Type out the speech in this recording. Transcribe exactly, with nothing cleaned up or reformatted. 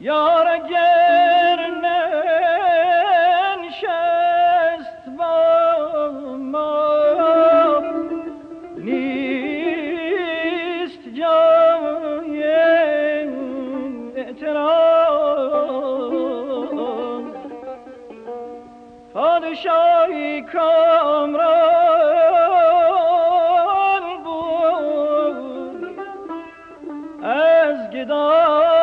یار اگر ننشست با ما نیست جای اعتراض. پادشاهی کامران بود از گدا